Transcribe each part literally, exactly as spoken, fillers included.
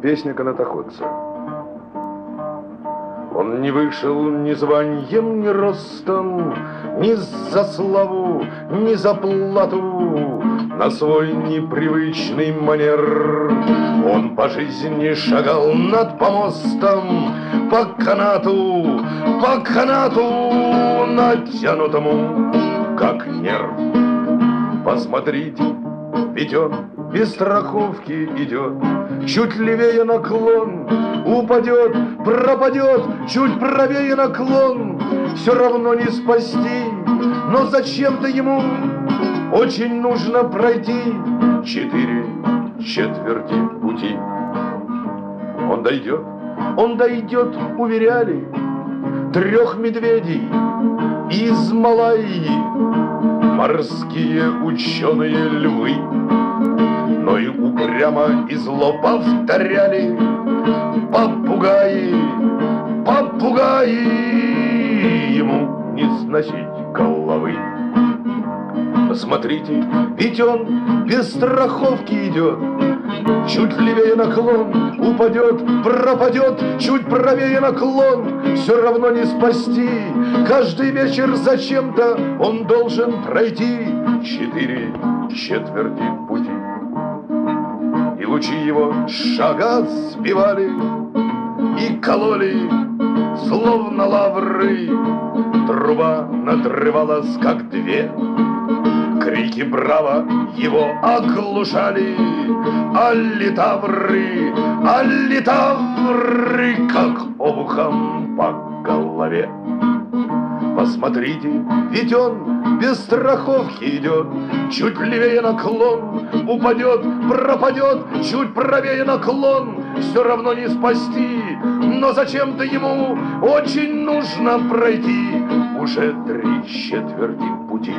Песня канатоходца. Он не вышел ни званьем, ни ростом, ни за славу, ни за плату, на свой непривычный манер. Он по жизни шагал над помостом, по канату, по канату, натянутому, как нерв. Посмотрите, ведь он без страховки идет, чуть левее наклон, упадет, пропадет, чуть правее наклон, все равно не спасти, но зачем-то ему очень нужно пройти четыре четверти пути. Он дойдет, он дойдет, уверяли, трех медведей из Малайи, морские ученые львы, но и упрямо и зло повторяли попугаи, попугаи, ему не сносить головы. Посмотрите, ведь он без страховки идет, чуть левее наклон, упадет, пропадет, чуть правее наклон, все равно не спасти. Каждый вечер зачем-то он должен пройти четыре четверти пути. И лучи его шага сбивали и кололи, словно лавры. Труба надрывалась, как две. Крики браво его оглушали, а литавры, а литавры, как обухом по голове. Посмотрите, ведь он без страховки идет, чуть левее наклон, упадет, пропадет, чуть правее наклон, все равно не спасти, но зачем-то ему очень нужно пройти уже три четверти пути.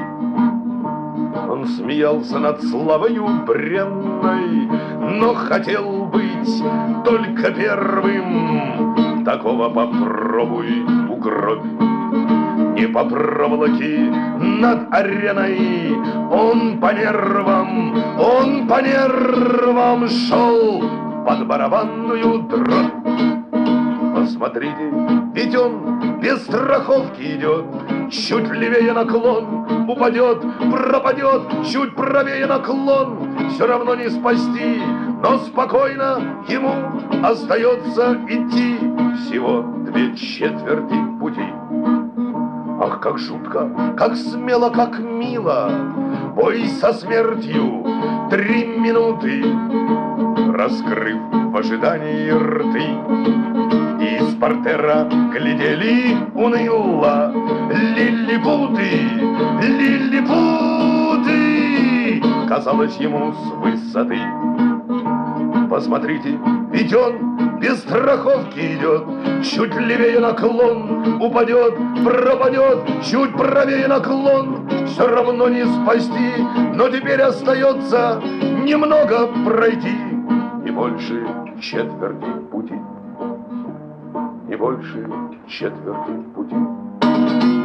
Он смеялся над славою бренной, но хотел быть только первым. Такого попробуй угробь. Не по проволоке над ареной, он по нервам, он по нервам шел под барабанную дробь. Посмотрите, ведь он без страховки идет, чуть левее наклон, упадет, пропадет, чуть правее наклон, все равно не спасти, но спокойно ему остается идти всего две четверти пути. Ах, как жутко, как смело, как мило, бой со смертью три минуты, раскрыв в ожидании рты. Из портера глядели уныло лилипуты, лилипуты, казалось ему с высоты. Посмотрите, ведь он без страховки идет, чуть левее наклон, упадет, пропадет, чуть правее наклон, все равно не спасти, но теперь остается немного пройти, не больше четверти пути. Не больше четверти пути.